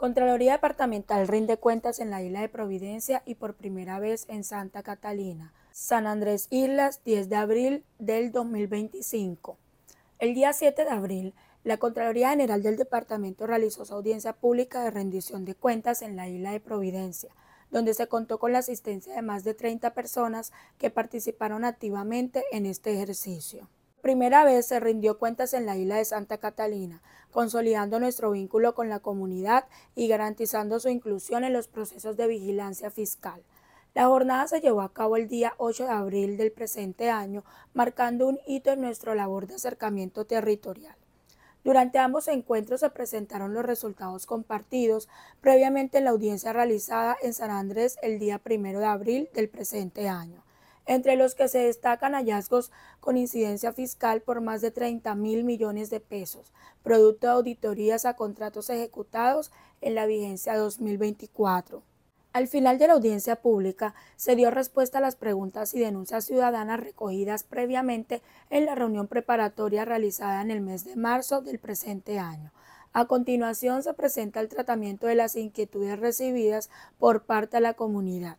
Contraloría Departamental rinde cuentas en la isla de Providencia y por primera vez en Santa Catalina, San Andrés Islas, 10 de abril del 2025. El día 7 de abril, la Contraloría General del Departamento realizó su audiencia pública de rendición de cuentas en la isla de Providencia, donde se contó con la asistencia de más de 30 personas que participaron activamente en este ejercicio. Primera vez se rindió cuentas en la isla de Santa Catalina, consolidando nuestro vínculo con la comunidad y garantizando su inclusión en los procesos de vigilancia fiscal. La jornada se llevó a cabo el día 8 de abril del presente año, marcando un hito en nuestra labor de acercamiento territorial. Durante ambos encuentros se presentaron los resultados compartidos previamente en la audiencia realizada en San Andrés el día 1 de abril del presente año, entre los que se destacan hallazgos con incidencia fiscal por más de 30.000 millones de pesos, producto de auditorías a contratos ejecutados en la vigencia 2024. Al final de la audiencia pública se dio respuesta a las preguntas y denuncias ciudadanas recogidas previamente en la reunión preparatoria realizada en el mes de marzo del presente año. A continuación se presenta el tratamiento de las inquietudes recibidas por parte de la comunidad.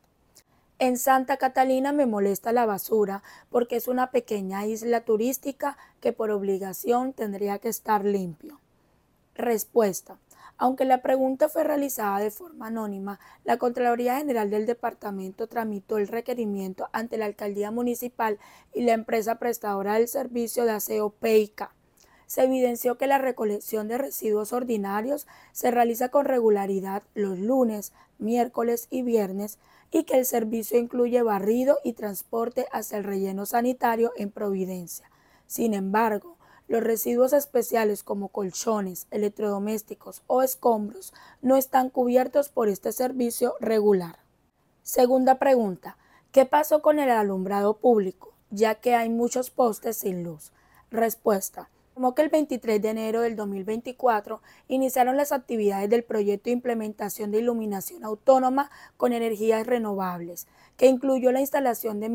En Santa Catalina me molesta la basura porque es una pequeña isla turística que por obligación tendría que estar limpio. Respuesta. Aunque la pregunta fue realizada de forma anónima, la Contraloría General del Departamento tramitó el requerimiento ante la Alcaldía Municipal y la empresa prestadora del servicio de aseo PEICA. Se evidenció que la recolección de residuos ordinarios se realiza con regularidad los lunes, miércoles y viernes y que el servicio incluye barrido y transporte hacia el relleno sanitario en Providencia. Sin embargo, los residuos especiales como colchones, electrodomésticos o escombros no están cubiertos por este servicio regular. Segunda pregunta, ¿qué pasó con el alumbrado público, ya que hay muchos postes sin luz? Respuesta. Como que el 23 de enero del 2024 iniciaron las actividades del proyecto de implementación de iluminación autónoma con energías renovables, que incluyó la instalación de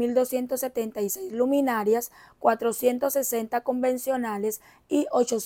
1.276 luminarias, 460 convencionales y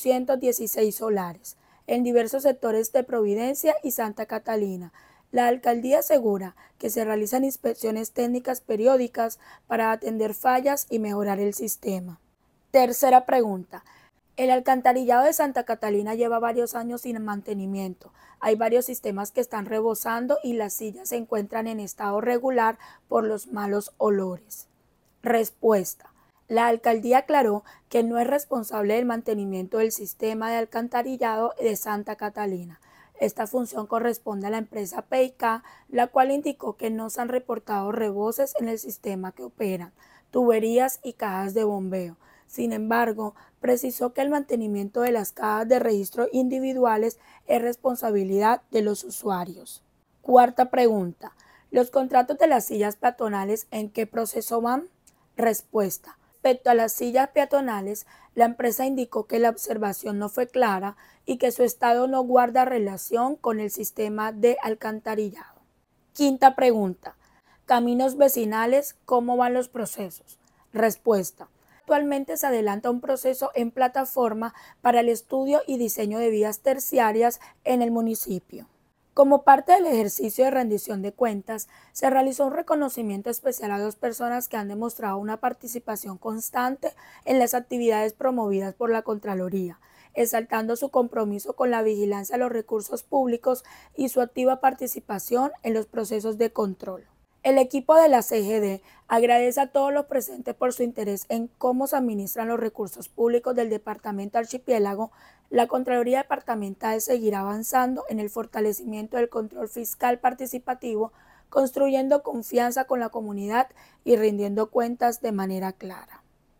816 solares, en diversos sectores de Providencia y Santa Catalina. La alcaldía asegura que se realizan inspecciones técnicas periódicas para atender fallas y mejorar el sistema. Tercera pregunta. El alcantarillado de Santa Catalina lleva varios años sin mantenimiento. Hay varios sistemas que están rebosando y las sillas se encuentran en estado regular por los malos olores. Respuesta. La alcaldía aclaró que no es responsable del mantenimiento del sistema de alcantarillado de Santa Catalina. Esta función corresponde a la empresa PEICA, la cual indicó que no se han reportado reboses en el sistema que operan, tuberías y cajas de bombeo. Sin embargo, precisó que el mantenimiento de las cajas de registro individuales es responsabilidad de los usuarios. Cuarta pregunta. ¿Los contratos de las sillas peatonales en qué proceso van? Respuesta. Respecto a las sillas peatonales, la empresa indicó que la observación no fue clara y que su estado no guarda relación con el sistema de alcantarillado. Quinta pregunta. Caminos vecinales, ¿cómo van los procesos? Respuesta. Actualmente se adelanta un proceso en plataforma para el estudio y diseño de vías terciarias en el municipio. Como parte del ejercicio de rendición de cuentas, se realizó un reconocimiento especial a 2 personas que han demostrado una participación constante en las actividades promovidas por la Contraloría, exaltando su compromiso con la vigilancia de los recursos públicos y su activa participación en los procesos de control. El equipo de la CGD agradece a todos los presentes por su interés en cómo se administran los recursos públicos del Departamento Archipiélago. La Contraloría Departamental seguirá avanzando en el fortalecimiento del control fiscal participativo, construyendo confianza con la comunidad y rindiendo cuentas de manera clara.